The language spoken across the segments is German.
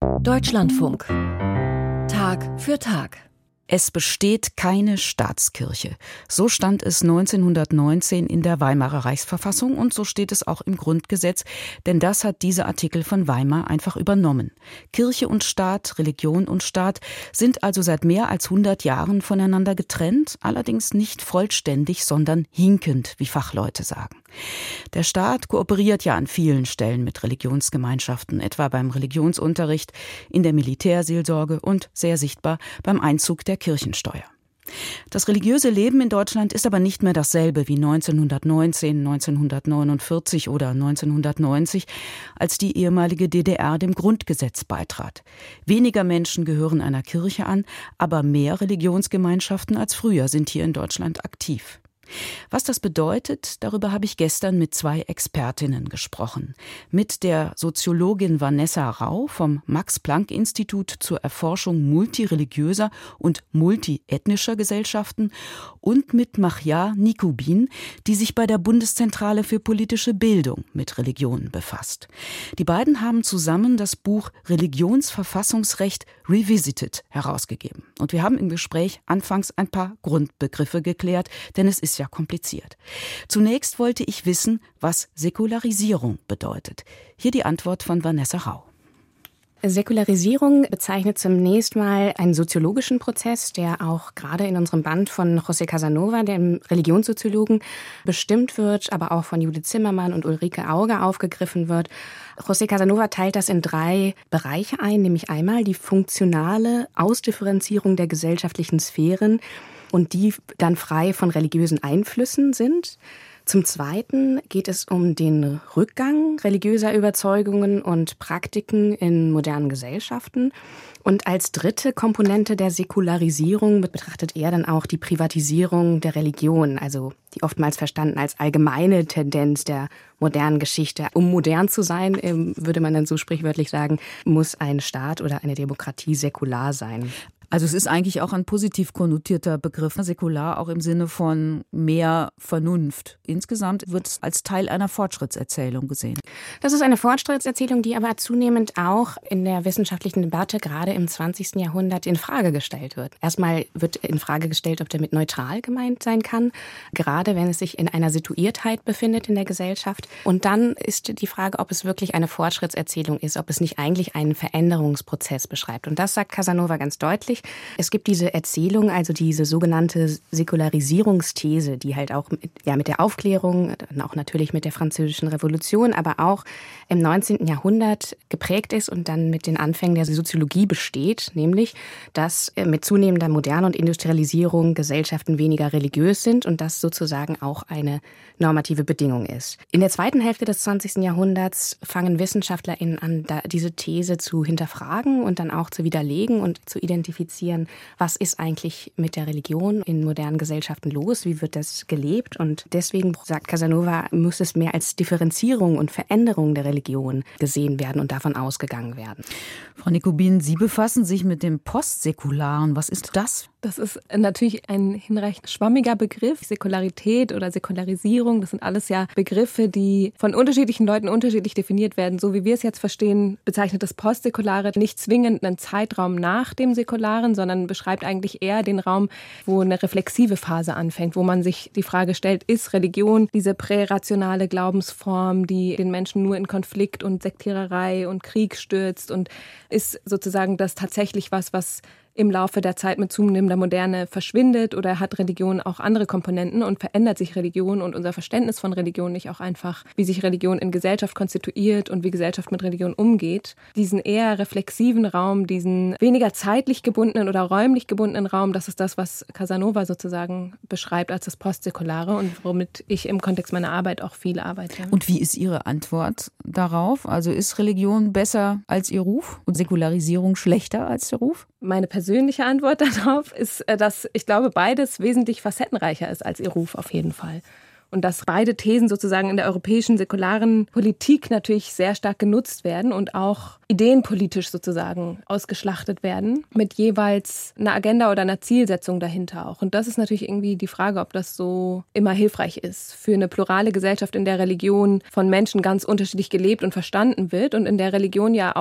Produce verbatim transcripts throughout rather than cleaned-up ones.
Deutschlandfunk. Tag für Tag. Es besteht keine Staatskirche. So stand es neunzehnhundertneunzehn in der Weimarer Reichsverfassung und so steht es auch im Grundgesetz, denn das hat dieser Artikel von Weimar einfach übernommen. Kirche und Staat, Religion und Staat sind also seit mehr als hundert Jahren voneinander getrennt, allerdings nicht vollständig, sondern hinkend, wie Fachleute sagen. Der Staat kooperiert ja an vielen Stellen mit Religionsgemeinschaften, etwa beim Religionsunterricht, in der Militärseelsorge und sehr sichtbar beim Einzug der Kirchensteuer. Das religiöse Leben in Deutschland ist aber nicht mehr dasselbe wie neunzehnhundertneunzehn, neunzehnhundertneunundvierzig oder neunzehnhundertneunzig, als die ehemalige D D R dem Grundgesetz beitrat. Weniger Menschen gehören einer Kirche an, aber mehr Religionsgemeinschaften als früher sind hier in Deutschland aktiv. Was das bedeutet, darüber habe ich gestern mit zwei Expertinnen gesprochen. Mit der Soziologin Vanessa Rau vom Max-Planck-Institut zur Erforschung multireligiöser und multiethnischer Gesellschaften und mit Mahja Nikubin, die sich bei der Bundeszentrale für politische Bildung mit Religionen befasst. Die beiden haben zusammen das Buch Religionsverfassungsrecht Revisited herausgegeben. Und wir haben im Gespräch anfangs ein paar Grundbegriffe geklärt, denn es ist ja kompliziert. Zunächst wollte ich wissen, was Säkularisierung bedeutet. Hier die Antwort von Vanessa Rau. Säkularisierung bezeichnet zunächst mal einen soziologischen Prozess, der auch gerade in unserem Band von José Casanova, dem Religionssoziologen, bestimmt wird, aber auch von Judith Zimmermann und Ulrike Auger aufgegriffen wird. José Casanova teilt das in drei Bereiche ein, nämlich einmal die funktionale Ausdifferenzierung der gesellschaftlichen Sphären und die dann frei von religiösen Einflüssen sind. Zum Zweiten geht es um den Rückgang religiöser Überzeugungen und Praktiken in modernen Gesellschaften. Und als dritte Komponente der Säkularisierung betrachtet er dann auch die Privatisierung der Religion, also die oftmals verstanden als allgemeine Tendenz der modernen Geschichte. Um modern zu sein, würde man dann so sprichwörtlich sagen, muss ein Staat oder eine Demokratie säkular sein. Also es ist eigentlich auch ein positiv konnotierter Begriff, säkular auch im Sinne von mehr Vernunft. Insgesamt wird es als Teil einer Fortschrittserzählung gesehen. Das ist eine Fortschrittserzählung, die aber zunehmend auch in der wissenschaftlichen Debatte gerade im zwanzigsten Jahrhundert in Frage gestellt wird. Erstmal wird in Frage gestellt, ob damit neutral gemeint sein kann, gerade wenn es sich in einer Situiertheit befindet in der Gesellschaft. Und dann ist die Frage, ob es wirklich eine Fortschrittserzählung ist, ob es nicht eigentlich einen Veränderungsprozess beschreibt. Und das sagt Casanova ganz deutlich. Es gibt diese Erzählung, also diese sogenannte Säkularisierungsthese, die halt auch mit, ja, mit der Aufklärung, auch natürlich mit der Französischen Revolution, aber auch im neunzehnten Jahrhundert geprägt ist und dann mit den Anfängen der Soziologie besteht, nämlich, dass mit zunehmender Moderne und Industrialisierung Gesellschaften weniger religiös sind und das sozusagen auch eine normative Bedingung ist. In der zweiten Hälfte des zwanzigsten Jahrhunderts fangen WissenschaftlerInnen an, diese These zu hinterfragen und dann auch zu widerlegen und zu identifizieren, was ist eigentlich mit der Religion in modernen Gesellschaften los, wie wird das gelebt und deswegen, sagt Casanova, muss es mehr als Differenzierung und Veränderung der Religion gesehen werden und davon ausgegangen werden. Frau Nikubin, Sie befassen sich mit dem Postsäkularen. Was ist das? Das ist natürlich ein hinreichend schwammiger Begriff. Säkularität oder Säkularisierung, das sind alles ja Begriffe, die von unterschiedlichen Leuten unterschiedlich definiert werden. So wie wir es jetzt verstehen, bezeichnet das Postsäkulare nicht zwingend einen Zeitraum nach dem Säkularen, sondern beschreibt eigentlich eher den Raum, wo eine reflexive Phase anfängt, wo man sich die Frage stellt, ist Religion diese prärationale Glaubensform, die den Menschen nur in Konflikt und Sektiererei und Krieg stürzt und ist sozusagen das tatsächlich was, was im Laufe der Zeit mit zunehmender Moderne verschwindet oder hat Religion auch andere Komponenten und verändert sich Religion und unser Verständnis von Religion nicht auch einfach, wie sich Religion in Gesellschaft konstituiert und wie Gesellschaft mit Religion umgeht. Diesen eher reflexiven Raum, diesen weniger zeitlich gebundenen oder räumlich gebundenen Raum, das ist das, was Casanova sozusagen beschreibt als das Postsäkulare und womit ich im Kontext meiner Arbeit auch viel arbeite. Und wie ist Ihre Antwort darauf? Also ist Religion besser als ihr Ruf und Säkularisierung schlechter als der Ruf? Meine persönliche Antwort darauf ist, dass ich glaube, beides wesentlich facettenreicher ist als ihr Ruf auf jeden Fall. Und dass beide Thesen sozusagen in der europäischen säkularen Politik natürlich sehr stark genutzt werden und auch ideenpolitisch sozusagen ausgeschlachtet werden, mit jeweils einer Agenda oder einer Zielsetzung dahinter auch. Und das ist natürlich irgendwie die Frage, ob das so immer hilfreich ist für eine plurale Gesellschaft, in der Religion von Menschen ganz unterschiedlich gelebt und verstanden wird und in der Religion ja auch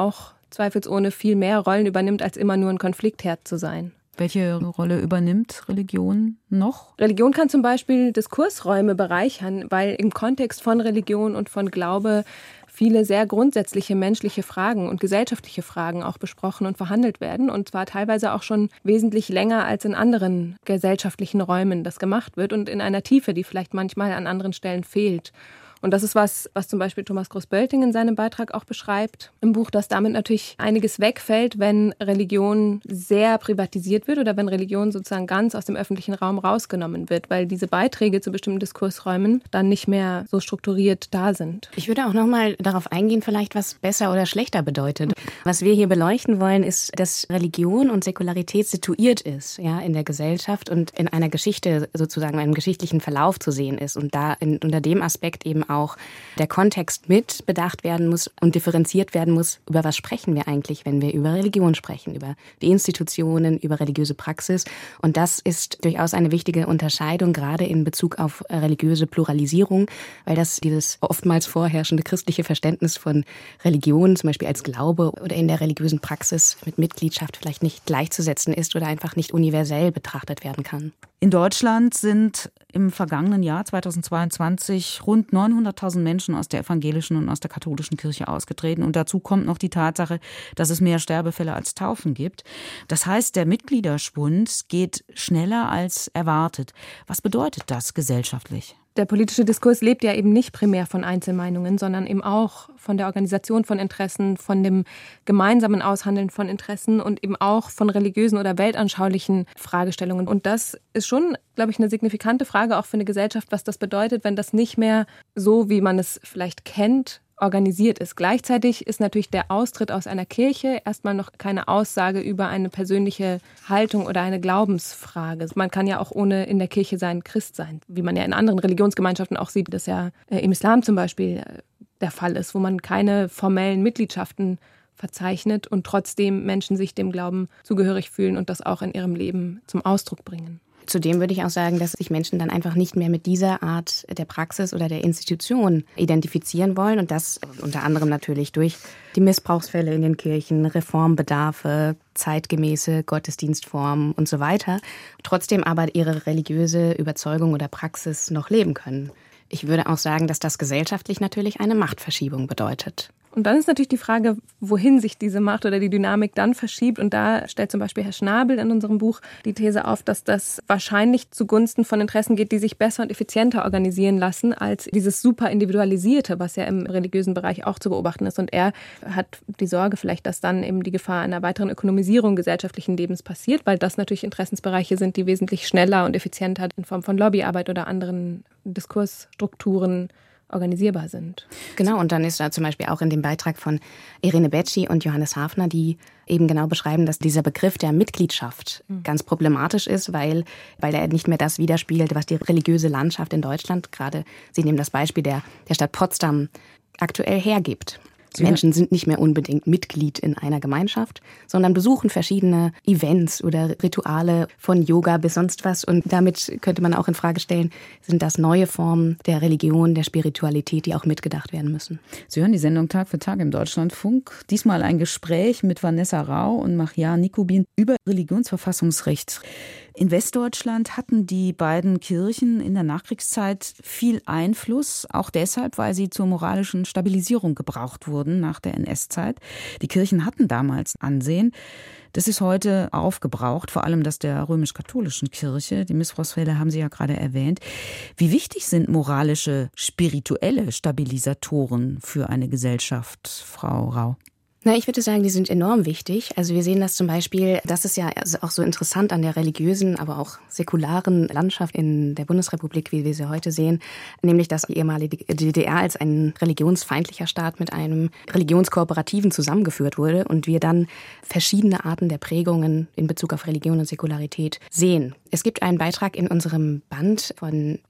zweifelsohne viel mehr Rollen übernimmt, als immer nur ein Konfliktherd zu sein. Welche Rolle übernimmt Religion noch? Religion kann zum Beispiel Diskursräume bereichern, weil im Kontext von Religion und von Glaube viele sehr grundsätzliche menschliche Fragen und gesellschaftliche Fragen auch besprochen und verhandelt werden. Und zwar teilweise auch schon wesentlich länger, als in anderen gesellschaftlichen Räumen das gemacht wird und in einer Tiefe, die vielleicht manchmal an anderen Stellen fehlt. Und das ist was, was zum Beispiel Thomas Groß-Bölting in seinem Beitrag auch beschreibt im Buch, dass damit natürlich einiges wegfällt, wenn Religion sehr privatisiert wird oder wenn Religion sozusagen ganz aus dem öffentlichen Raum rausgenommen wird, weil diese Beiträge zu bestimmten Diskursräumen dann nicht mehr so strukturiert da sind. Ich würde auch noch mal darauf eingehen, vielleicht was besser oder schlechter bedeutet. Was wir hier beleuchten wollen, ist, dass Religion und Säkularität situiert ist, ja, in der Gesellschaft und in einer Geschichte sozusagen, einem geschichtlichen Verlauf zu sehen ist und da in, unter dem Aspekt eben auch der Kontext mit bedacht werden muss und differenziert werden muss, über was sprechen wir eigentlich, wenn wir über Religion sprechen, über die Institutionen, über religiöse Praxis. Und das ist durchaus eine wichtige Unterscheidung, gerade in Bezug auf religiöse Pluralisierung, weil das dieses oftmals vorherrschende christliche Verständnis von Religion, zum Beispiel als Glaube oder in der religiösen Praxis mit Mitgliedschaft vielleicht nicht gleichzusetzen ist oder einfach nicht universell betrachtet werden kann. In Deutschland sind im vergangenen Jahr zweitausendzweiundzwanzig rund neunhunderttausend Menschen aus der evangelischen und aus der katholischen Kirche ausgetreten. Und dazu kommt noch die Tatsache, dass es mehr Sterbefälle als Taufen gibt. Das heißt, der Mitgliederschwund geht schneller als erwartet. Was bedeutet das gesellschaftlich? Der politische Diskurs lebt ja eben nicht primär von Einzelmeinungen, sondern eben auch von der Organisation von Interessen, von dem gemeinsamen Aushandeln von Interessen und eben auch von religiösen oder weltanschaulichen Fragestellungen. Und das ist schon, glaube ich, eine signifikante Frage auch für eine Gesellschaft, was das bedeutet, wenn das nicht mehr so, wie man es vielleicht kennt, organisiert ist. Gleichzeitig ist natürlich der Austritt aus einer Kirche erstmal noch keine Aussage über eine persönliche Haltung oder eine Glaubensfrage. Man kann ja auch ohne in der Kirche sein Christ sein, wie man ja in anderen Religionsgemeinschaften auch sieht, dass ja im Islam zum Beispiel der Fall ist, wo man keine formellen Mitgliedschaften verzeichnet und trotzdem Menschen sich dem Glauben zugehörig fühlen und das auch in ihrem Leben zum Ausdruck bringen. Zudem würde ich auch sagen, dass sich Menschen dann einfach nicht mehr mit dieser Art der Praxis oder der Institution identifizieren wollen. Und das unter anderem natürlich durch die Missbrauchsfälle in den Kirchen, Reformbedarfe, zeitgemäße Gottesdienstformen und so weiter. Trotzdem aber ihre religiöse Überzeugung oder Praxis noch leben können. Ich würde auch sagen, dass das gesellschaftlich natürlich eine Machtverschiebung bedeutet. Und dann ist natürlich die Frage, wohin sich diese Macht oder die Dynamik dann verschiebt. Und da stellt zum Beispiel Herr Schnabel in unserem Buch die These auf, dass das wahrscheinlich zugunsten von Interessen geht, die sich besser und effizienter organisieren lassen, als dieses super Individualisierte, was ja im religiösen Bereich auch zu beobachten ist. Und er hat die Sorge vielleicht, dass dann eben die Gefahr einer weiteren Ökonomisierung gesellschaftlichen Lebens passiert, weil das natürlich Interessensbereiche sind, die wesentlich schneller und effizienter in Form von Lobbyarbeit oder anderen Diskursstrukturen organisierbar sind. Genau, und dann ist da zum Beispiel auch in dem Beitrag von Irene Becci und Johannes Hafner, die eben genau beschreiben, dass dieser Begriff der Mitgliedschaft mhm. ganz problematisch ist, weil, weil er nicht mehr das widerspiegelt, was die religiöse Landschaft in Deutschland, gerade Sie nehmen das Beispiel der, der Stadt Potsdam, aktuell hergibt. Menschen sind nicht mehr unbedingt Mitglied in einer Gemeinschaft, sondern besuchen verschiedene Events oder Rituale von Yoga bis sonst was. Und damit könnte man auch in Frage stellen, sind das neue Formen der Religion, der Spiritualität, die auch mitgedacht werden müssen. Sie hören die Sendung Tag für Tag im Deutschlandfunk. Diesmal ein Gespräch mit Vanessa Rau und Mahjar Nikubin über Religionsverfassungsrecht. In Westdeutschland hatten die beiden Kirchen in der Nachkriegszeit viel Einfluss, auch deshalb, weil sie zur moralischen Stabilisierung gebraucht wurden nach der N S-Zeit. Die Kirchen hatten damals Ansehen. Das ist heute aufgebraucht, vor allem das der römisch-katholischen Kirche. Die Missbrauchsfälle haben Sie ja gerade erwähnt. Wie wichtig sind moralische, spirituelle Stabilisatoren für eine Gesellschaft, Frau Rau? Na, ich würde sagen, die sind enorm wichtig. Also wir sehen das zum Beispiel, das ist ja auch so interessant an der religiösen, aber auch säkularen Landschaft in der Bundesrepublik, wie wir sie heute sehen, nämlich dass die ehemalige D D R als ein religionsfeindlicher Staat mit einem religionskooperativen zusammengeführt wurde und wir dann verschiedene Arten der Prägungen in Bezug auf Religion und Säkularität sehen. Es gibt einen Beitrag in unserem Band von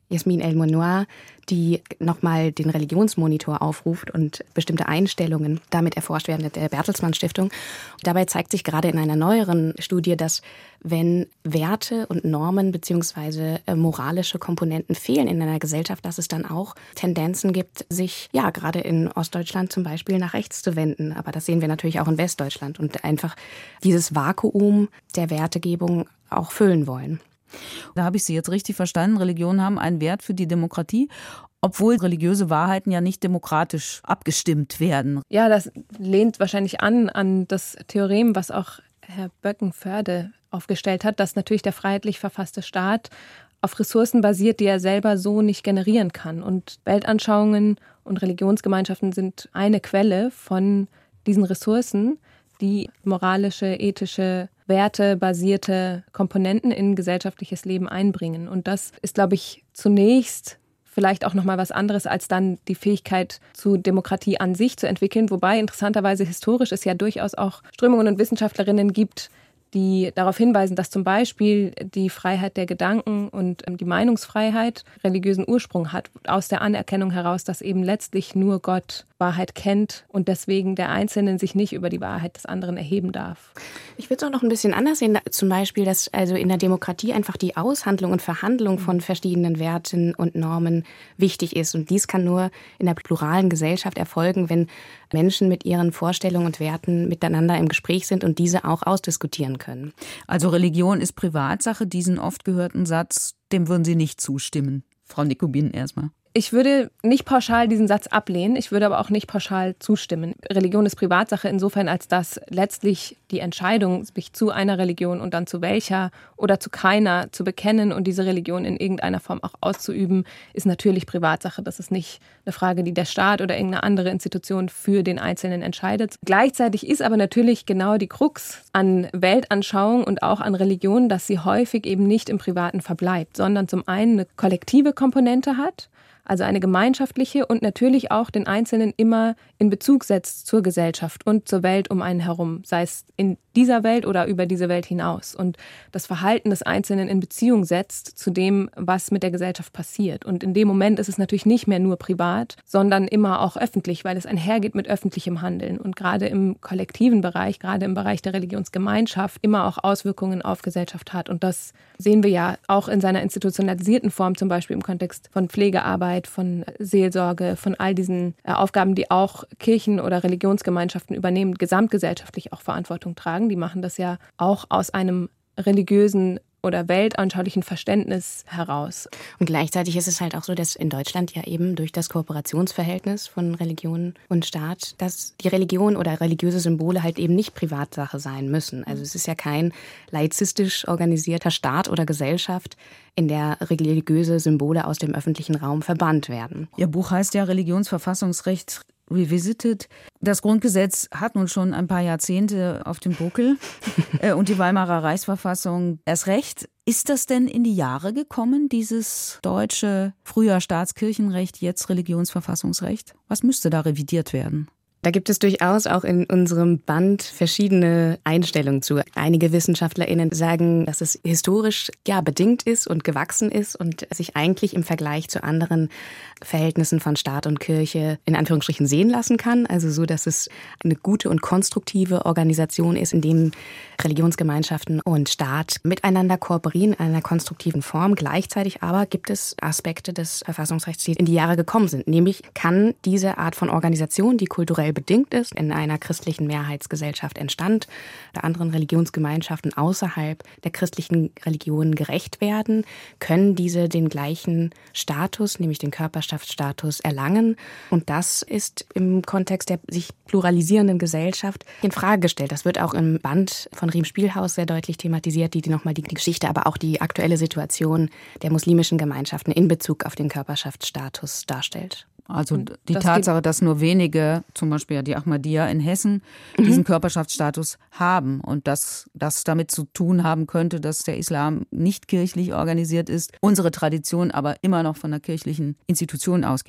Yasmin El-Monoir, die nochmal den Religionsmonitor aufruft und bestimmte Einstellungen damit erforscht werden mit der Bertelsmann Stiftung. Dabei zeigt sich gerade in einer neueren Studie, dass wenn Werte und Normen bzw. moralische Komponenten fehlen in einer Gesellschaft, dass es dann auch Tendenzen gibt, sich ja gerade in Ostdeutschland zum Beispiel nach rechts zu wenden. Aber das sehen wir natürlich auch in Westdeutschland und einfach dieses Vakuum der Wertegebung auch füllen wollen. Da habe ich Sie jetzt richtig verstanden. Religionen haben einen Wert für die Demokratie, obwohl religiöse Wahrheiten ja nicht demokratisch abgestimmt werden. Ja, das lehnt wahrscheinlich an an das Theorem, was auch Herr Böckenförde aufgestellt hat, dass natürlich der freiheitlich verfasste Staat auf Ressourcen basiert, die er selber so nicht generieren kann. Und Weltanschauungen und Religionsgemeinschaften sind eine Quelle von diesen Ressourcen, die moralische, ethische, wertebasierte Komponenten in gesellschaftliches Leben einbringen. Und das ist, glaube ich, zunächst vielleicht auch nochmal was anderes, als dann die Fähigkeit zu Demokratie an sich zu entwickeln. Wobei interessanterweise historisch es ja durchaus auch Strömungen und Wissenschaftlerinnen gibt, die darauf hinweisen, dass zum Beispiel die Freiheit der Gedanken und die Meinungsfreiheit religiösen Ursprung hat, aus der Anerkennung heraus, dass eben letztlich nur Gott Wahrheit kennt und deswegen der Einzelne sich nicht über die Wahrheit des anderen erheben darf. Ich würde es auch noch ein bisschen anders sehen, zum Beispiel, dass also in der Demokratie einfach die Aushandlung und Verhandlung von verschiedenen Werten und Normen wichtig ist. Und dies kann nur in der pluralen Gesellschaft erfolgen, wenn Menschen mit ihren Vorstellungen und Werten miteinander im Gespräch sind und diese auch ausdiskutieren können. Also Religion ist Privatsache, diesen oft gehörten Satz, dem würden Sie nicht zustimmen. Frau Nikobin erstmal. Ich würde nicht pauschal diesen Satz ablehnen, ich würde aber auch nicht pauschal zustimmen. Religion ist Privatsache insofern, als dass letztlich die Entscheidung, sich zu einer Religion und dann zu welcher oder zu keiner zu bekennen und diese Religion in irgendeiner Form auch auszuüben, ist natürlich Privatsache. Das ist nicht eine Frage, die der Staat oder irgendeine andere Institution für den Einzelnen entscheidet. Gleichzeitig ist aber natürlich genau die Krux an Weltanschauung und auch an Religion, dass sie häufig eben nicht im Privaten verbleibt, sondern zum einen eine kollektive Komponente hat, also eine gemeinschaftliche und natürlich auch den Einzelnen immer in Bezug setzt zur Gesellschaft und zur Welt um einen herum, sei es in dieser Welt oder über diese Welt hinaus. Und das Verhalten des Einzelnen in Beziehung setzt zu dem, was mit der Gesellschaft passiert. Und in dem Moment ist es natürlich nicht mehr nur privat, sondern immer auch öffentlich, weil es einhergeht mit öffentlichem Handeln. Und gerade im kollektiven Bereich, gerade im Bereich der Religionsgemeinschaft, immer auch Auswirkungen auf Gesellschaft hat. Und das sehen wir ja auch in seiner institutionalisierten Form, zum Beispiel im Kontext von Pflegearbeit, von Seelsorge, von all diesen Aufgaben, die auch Kirchen oder Religionsgemeinschaften übernehmen, gesamtgesellschaftlich auch Verantwortung tragen. Die machen das ja auch aus einem religiösen oder weltanschaulichen Verständnis heraus. Und gleichzeitig ist es halt auch so, dass in Deutschland ja eben durch das Kooperationsverhältnis von Religion und Staat, dass die Religion oder religiöse Symbole halt eben nicht Privatsache sein müssen. Also es ist ja kein laizistisch organisierter Staat oder Gesellschaft, in der religiöse Symbole aus dem öffentlichen Raum verbannt werden. Ihr Buch heißt ja Religionsverfassungsrecht Revisited. Das Grundgesetz hat nun schon ein paar Jahrzehnte auf dem Buckel und die Weimarer Reichsverfassung erst recht. Ist das denn in die Jahre gekommen, dieses deutsche, früher Staatskirchenrecht, jetzt Religionsverfassungsrecht? Was müsste da revidiert werden? Da gibt es durchaus auch in unserem Band verschiedene Einstellungen zu. Einige WissenschaftlerInnen sagen, dass es historisch ja bedingt ist und gewachsen ist und sich eigentlich im Vergleich zu anderen Verhältnissen von Staat und Kirche in Anführungsstrichen sehen lassen kann. Also so, dass es eine gute und konstruktive Organisation ist, in dem Religionsgemeinschaften und Staat miteinander kooperieren in einer konstruktiven Form. Gleichzeitig aber gibt es Aspekte des Verfassungsrechts, die in die Jahre gekommen sind. Nämlich kann diese Art von Organisation, die kulturell bedingt ist, in einer christlichen Mehrheitsgesellschaft entstand, oder anderen Religionsgemeinschaften außerhalb der christlichen Religionen gerecht werden, können diese den gleichen Status, nämlich den Körperschaftsstatus, erlangen. Und das ist im Kontext der sich pluralisierenden Gesellschaft in Frage gestellt. Das wird auch im Band von Riem Spielhaus sehr deutlich thematisiert, die, die nochmal die Geschichte, aber auch die aktuelle Situation der muslimischen Gemeinschaften in Bezug auf den Körperschaftsstatus darstellt. Also die das Tatsache, dass nur wenige, zum Beispiel die Ahmadiyya in Hessen, mhm. diesen Körperschaftsstatus haben und dass das damit zu tun haben könnte, dass der Islam nicht kirchlich organisiert ist, unsere Tradition aber immer noch von der kirchlichen Institution ausgeht.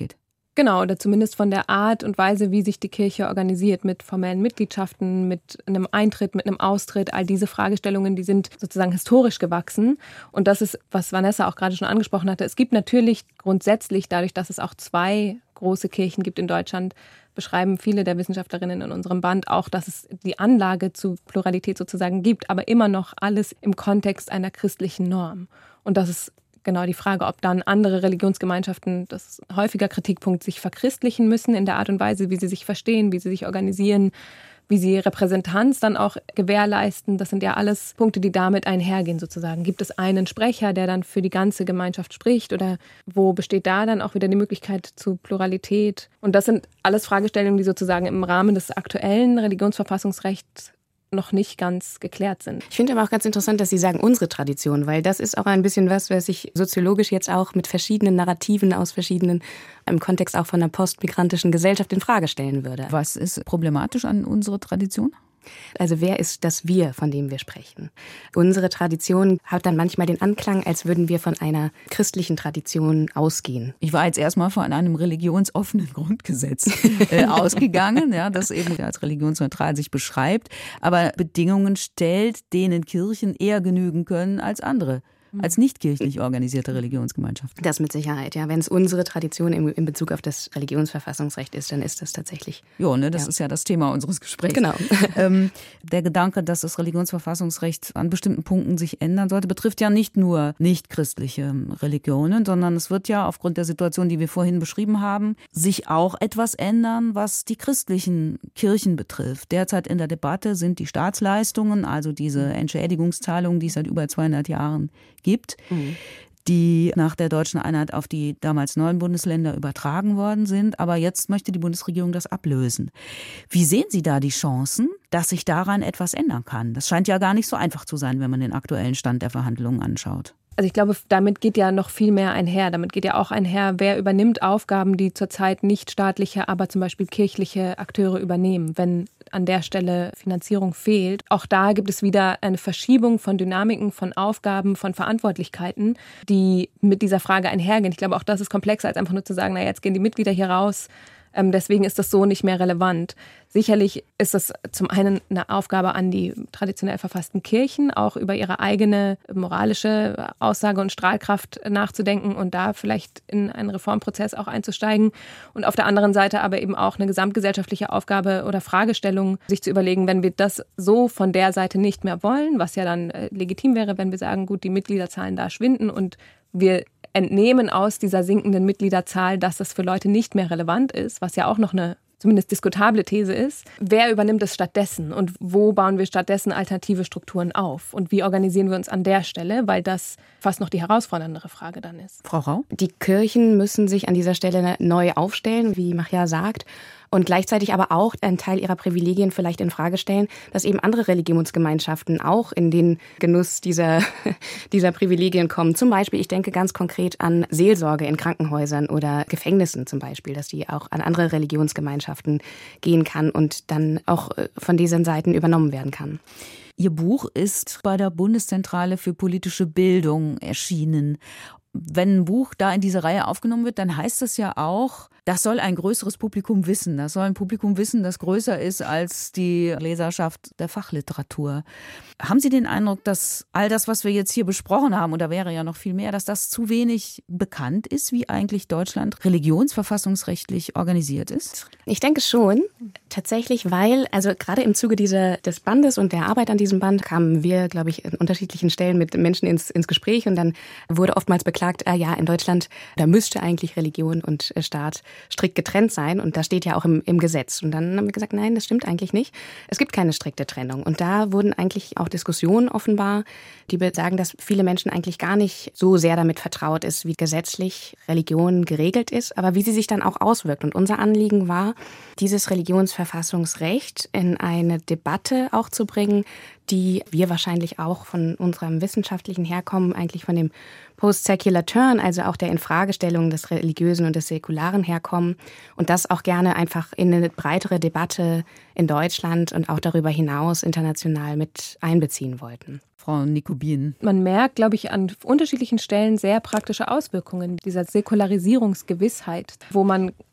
Genau, oder zumindest von der Art und Weise, wie sich die Kirche organisiert, mit formellen Mitgliedschaften, mit einem Eintritt, mit einem Austritt. All diese Fragestellungen, die sind sozusagen historisch gewachsen. Und das ist, was Vanessa auch gerade schon angesprochen hatte. Es gibt natürlich grundsätzlich, dadurch, dass es auch zwei große Kirchen gibt in Deutschland, beschreiben viele der Wissenschaftlerinnen in unserem Band auch, dass es die Anlage zu Pluralität sozusagen gibt, aber immer noch alles im Kontext einer christlichen Norm. Und das ist genau die Frage, ob dann andere Religionsgemeinschaften, das ist ein häufiger Kritikpunkt, sich verchristlichen müssen in der Art und Weise, wie sie sich verstehen, wie sie sich organisieren, wie sie Repräsentanz dann auch gewährleisten. Das sind ja alles Punkte, die damit einhergehen sozusagen. Gibt es einen Sprecher, der dann für die ganze Gemeinschaft spricht, oder wo besteht da dann auch wieder die Möglichkeit zu Pluralität? Und das sind alles Fragestellungen, die sozusagen im Rahmen des aktuellen Religionsverfassungsrechts noch nicht ganz geklärt sind. Ich finde aber auch ganz interessant, dass Sie sagen, unsere Tradition, weil das ist auch ein bisschen was, was sich soziologisch jetzt auch mit verschiedenen Narrativen aus verschiedenen, im Kontext auch von einer postmigrantischen Gesellschaft in Frage stellen würde. Was ist problematisch an unserer Tradition? Also wer ist das Wir, von dem wir sprechen? Unsere Tradition hat dann manchmal den Anklang, als würden wir von einer christlichen Tradition ausgehen. Ich war jetzt erstmal von einem religionsoffenen Grundgesetz äh, ausgegangen, ja, das eben als religionsneutral sich beschreibt, aber Bedingungen stellt, denen Kirchen eher genügen können als andere. Als nicht kirchlich organisierte Religionsgemeinschaften. Das mit Sicherheit, ja. Wenn es unsere Tradition in, in Bezug auf das Religionsverfassungsrecht ist, dann ist das tatsächlich. Jo, ne, das ja. ist ja das Thema unseres Gesprächs. Genau. Ähm, der Gedanke, dass das Religionsverfassungsrecht an bestimmten Punkten sich ändern sollte, betrifft ja nicht nur nicht-christliche Religionen, sondern es wird ja aufgrund der Situation, die wir vorhin beschrieben haben, sich auch etwas ändern, was die christlichen Kirchen betrifft. Derzeit in der Debatte sind die Staatsleistungen, also diese Entschädigungszahlungen, die es seit über zweihundert Jahren gibt, mhm. die nach der deutschen Einheit auf die damals neuen Bundesländer übertragen worden sind. Aber jetzt möchte die Bundesregierung das ablösen. Wie sehen Sie da die Chancen, dass sich daran etwas ändern kann? Das scheint ja gar nicht so einfach zu sein, wenn man den aktuellen Stand der Verhandlungen anschaut. Also ich glaube, damit geht ja noch viel mehr einher. Damit geht ja auch einher, wer übernimmt Aufgaben, die zurzeit nicht staatliche, aber zum Beispiel kirchliche Akteure übernehmen, wenn an der Stelle Finanzierung fehlt. Auch da gibt es wieder eine Verschiebung von Dynamiken, von Aufgaben, von Verantwortlichkeiten, die mit dieser Frage einhergehen. Ich glaube, auch das ist komplexer, als einfach nur zu sagen, na jetzt gehen die Mitglieder hier raus. Deswegen ist das so nicht mehr relevant. Sicherlich ist es zum einen eine Aufgabe an die traditionell verfassten Kirchen, auch über ihre eigene moralische Aussage und Strahlkraft nachzudenken und da vielleicht in einen Reformprozess auch einzusteigen. Und auf der anderen Seite aber eben auch eine gesamtgesellschaftliche Aufgabe oder Fragestellung, sich zu überlegen, wenn wir das so von der Seite nicht mehr wollen, was ja dann legitim wäre, wenn wir sagen, gut, die Mitgliederzahlen da schwinden und wir entnehmen aus dieser sinkenden Mitgliederzahl, dass das für Leute nicht mehr relevant ist, was ja auch noch eine zumindest diskutable These ist. Wer übernimmt es stattdessen und wo bauen wir stattdessen alternative Strukturen auf? Und wie organisieren wir uns an der Stelle, weil das fast noch die herausforderndere Frage dann ist. Frau Rau? Die Kirchen müssen sich an dieser Stelle neu aufstellen, wie Mahja sagt. Und gleichzeitig aber auch einen Teil ihrer Privilegien vielleicht in Frage stellen, dass eben andere Religionsgemeinschaften auch in den Genuss dieser, dieser Privilegien kommen. Zum Beispiel, ich denke ganz konkret an Seelsorge in Krankenhäusern oder Gefängnissen zum Beispiel, dass die auch an andere Religionsgemeinschaften gehen kann und dann auch von diesen Seiten übernommen werden kann. Ihr Buch ist bei der Bundeszentrale für politische Bildung erschienen. Wenn ein Buch da in diese Reihe aufgenommen wird, dann heißt das ja auch, das soll ein größeres Publikum wissen. Das soll ein Publikum wissen, das größer ist als die Leserschaft der Fachliteratur. Haben Sie den Eindruck, dass all das, was wir jetzt hier besprochen haben, und da wäre ja noch viel mehr, dass das zu wenig bekannt ist, wie eigentlich Deutschland religionsverfassungsrechtlich organisiert ist? Ich denke schon, tatsächlich, weil, also gerade im Zuge dieser, des Bandes und der Arbeit an diesem Band kamen wir, glaube ich, an unterschiedlichen Stellen mit Menschen ins, ins Gespräch und dann wurde oftmals beklagt, ah ja, in Deutschland, da müsste eigentlich Religion und Staat strikt getrennt sein und das steht ja auch im, im Gesetz. Und dann haben wir gesagt, nein, das stimmt eigentlich nicht. Es gibt keine strikte Trennung. Und da wurden eigentlich auch Diskussionen offenbar, die besagen, dass viele Menschen eigentlich gar nicht so sehr damit vertraut ist, wie gesetzlich Religion geregelt ist, aber wie sie sich dann auch auswirkt. Und unser Anliegen war, dieses Religionsverfassungsrecht in eine Debatte auch zu bringen, die wir wahrscheinlich auch von unserem wissenschaftlichen Herkommen, eigentlich von dem Post-Secular Turn, also auch der Infragestellung des Religiösen und des Säkularen herkommen und das auch gerne einfach in eine breitere Debatte in Deutschland und auch darüber hinaus international mit einbeziehen wollten. Frau Nikobin. Man merkt, glaube ich, an unterschiedlichen Stellen sehr praktische Auswirkungen dieser Säkularisierungsgewissheit, wo man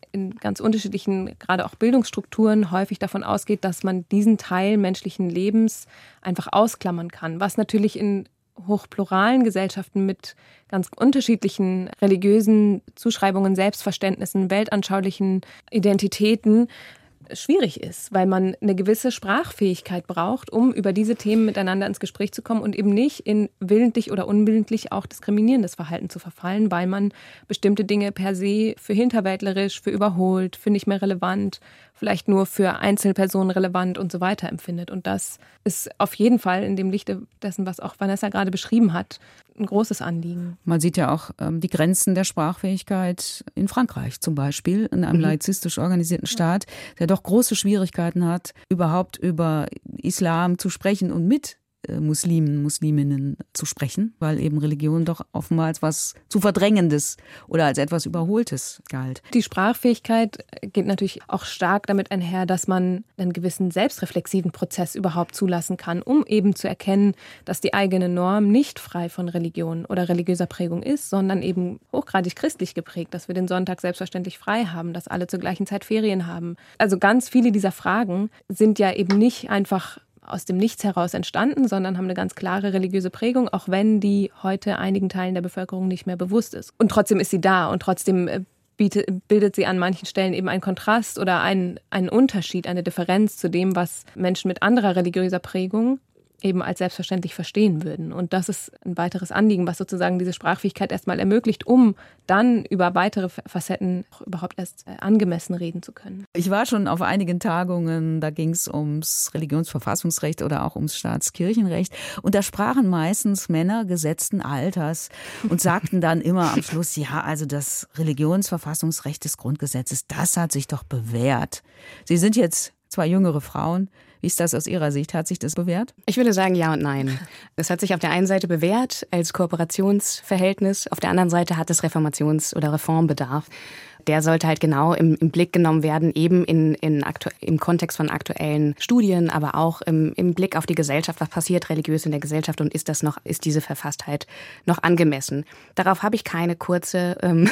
in ganz unterschiedlichen, gerade auch Bildungsstrukturen häufig davon ausgeht, dass man diesen Teil menschlichen Lebens einfach ausklammern kann, was natürlich in hochpluralen Gesellschaften mit ganz unterschiedlichen religiösen Zuschreibungen, Selbstverständnissen, weltanschaulichen Identitäten schwierig ist, weil man eine gewisse Sprachfähigkeit braucht, um über diese Themen miteinander ins Gespräch zu kommen und eben nicht in willentlich oder unwillentlich auch diskriminierendes Verhalten zu verfallen, weil man bestimmte Dinge per se für hinterwäldlerisch, für überholt, für nicht mehr relevant, vielleicht nur für Einzelpersonen relevant und so weiter empfindet. Und das ist auf jeden Fall in dem Lichte dessen, was auch Vanessa gerade beschrieben hat, ein großes Anliegen. Man sieht ja auch ähm, die Grenzen der Sprachfähigkeit in Frankreich zum Beispiel, in einem mhm. laizistisch organisierten Staat, der doch große Schwierigkeiten hat, überhaupt über Islam zu sprechen und mit Muslimen, Musliminnen zu sprechen, weil eben Religion doch offenbar als was zu Verdrängendes oder als etwas Überholtes galt. Die Sprachfähigkeit geht natürlich auch stark damit einher, dass man einen gewissen selbstreflexiven Prozess überhaupt zulassen kann, um eben zu erkennen, dass die eigene Norm nicht frei von Religion oder religiöser Prägung ist, sondern eben hochgradig christlich geprägt, dass wir den Sonntag selbstverständlich frei haben, dass alle zur gleichen Zeit Ferien haben. Also ganz viele dieser Fragen sind ja eben nicht einfach aus dem Nichts heraus entstanden, sondern haben eine ganz klare religiöse Prägung, auch wenn die heute einigen Teilen der Bevölkerung nicht mehr bewusst ist. Und trotzdem ist sie da und trotzdem bietet, bildet sie an manchen Stellen eben einen Kontrast oder einen, einen Unterschied, eine Differenz zu dem, was Menschen mit anderer religiöser Prägung eben als selbstverständlich verstehen würden. Und das ist ein weiteres Anliegen, was sozusagen diese Sprachfähigkeit erstmal ermöglicht, um dann über weitere Facetten überhaupt erst angemessen reden zu können. Ich war schon auf einigen Tagungen, da ging es ums Religionsverfassungsrecht oder auch ums Staatskirchenrecht. Und da sprachen meistens Männer gesetzten Alters und sagten dann immer am Schluss, ja, also das Religionsverfassungsrecht des Grundgesetzes, das hat sich doch bewährt. Sie sind jetzt zwei jüngere Frauen. Wie ist das aus Ihrer Sicht? Hat sich das bewährt? Ich würde sagen ja und nein. Es hat sich auf der einen Seite bewährt als Kooperationsverhältnis, auf der anderen Seite hat es Reformations- oder Reformbedarf. Der sollte halt genau im, im Blick genommen werden, eben in, in aktu- im Kontext von aktuellen Studien, aber auch im, im Blick auf die Gesellschaft. Was passiert religiös in der Gesellschaft und ist das noch, ist diese Verfasstheit noch angemessen? Darauf habe ich keine kurze, ähm,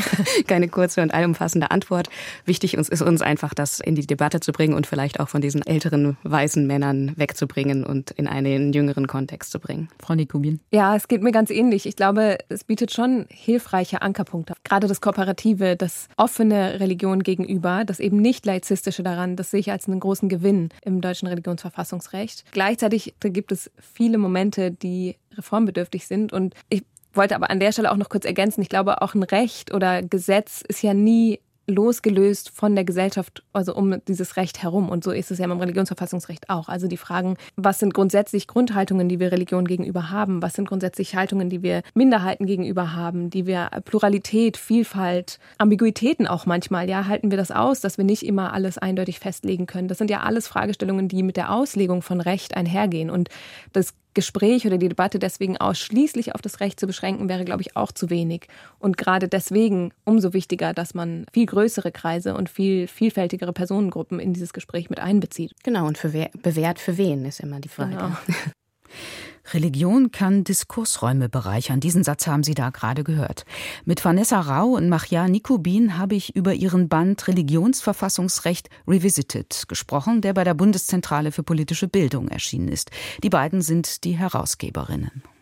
keine kurze und allumfassende Antwort. Wichtig ist uns einfach, das in die Debatte zu bringen und vielleicht auch von diesen älteren weißen Männern wegzubringen und in einen jüngeren Kontext zu bringen. Frau Nikubin. Ja, es geht mir ganz ähnlich. Ich glaube, es bietet schon hilfreiche Ankerpunkte. Gerade das Kooperative, das offene Religion gegenüber, das eben nicht laizistische daran, das sehe ich als einen großen Gewinn im deutschen Religionsverfassungsrecht. Gleichzeitig gibt es viele Momente, die reformbedürftig sind und ich wollte aber an der Stelle auch noch kurz ergänzen, ich glaube auch ein Recht oder Gesetz ist ja nie losgelöst von der Gesellschaft, also um dieses Recht herum. Und so ist es ja im Religionsverfassungsrecht auch. Also die Fragen, was sind grundsätzlich Grundhaltungen, die wir Religion gegenüber haben? Was sind grundsätzlich Haltungen, die wir Minderheiten gegenüber haben? Die wir Pluralität, Vielfalt, Ambiguitäten auch manchmal, ja, halten wir das aus, dass wir nicht immer alles eindeutig festlegen können? Das sind ja alles Fragestellungen, die mit der Auslegung von Recht einhergehen. Und das Gespräch oder die Debatte deswegen ausschließlich auf das Recht zu beschränken, wäre, glaube ich, auch zu wenig. Und gerade deswegen umso wichtiger, dass man viel größere Kreise und viel vielfältigere Personengruppen in dieses Gespräch mit einbezieht. Genau, und für wer, bewährt für wen, ist immer die Frage. Genau. Religion kann Diskursräume bereichern. Diesen Satz haben Sie da gerade gehört. Mit Vanessa Rau und Mahja Nikubin habe ich über ihren Band Religionsverfassungsrecht Revisited gesprochen, der bei der Bundeszentrale für politische Bildung erschienen ist. Die beiden sind die Herausgeberinnen.